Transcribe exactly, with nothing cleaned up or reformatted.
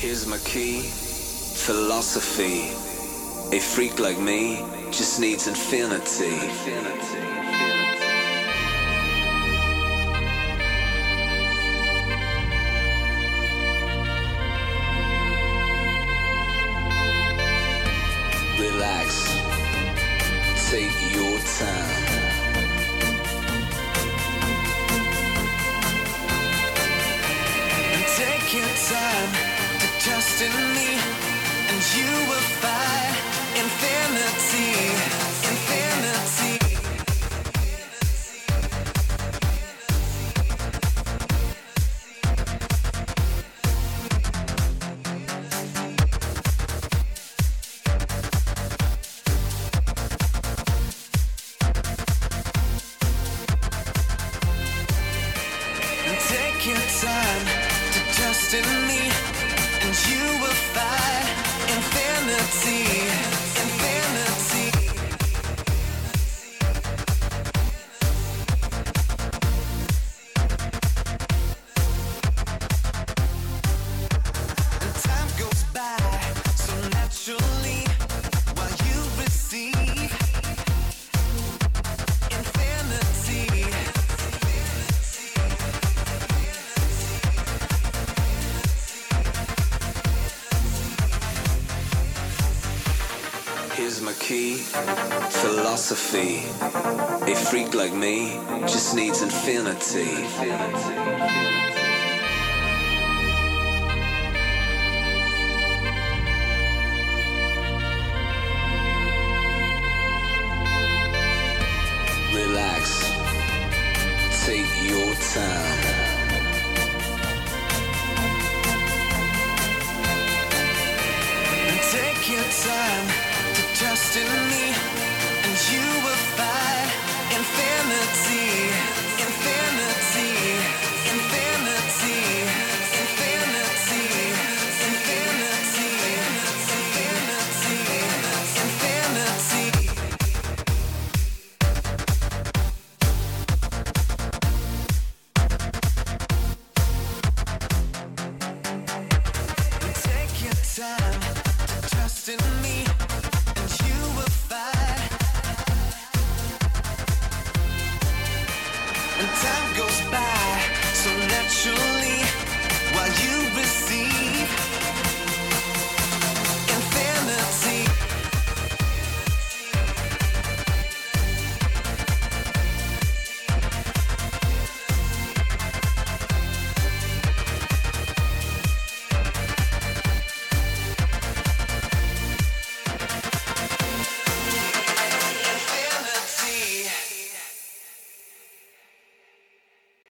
Here's my key, philosophy. A freak like me just needs infinity. Relax, take your time. And take your time to trust in me, and you will find infinity, infinity. And take your time to trust in me, and you will find infinity, infinity. And time goes by so naturally while you receive infinity. Here's my key, philosophy. A freak like me just needs infinity.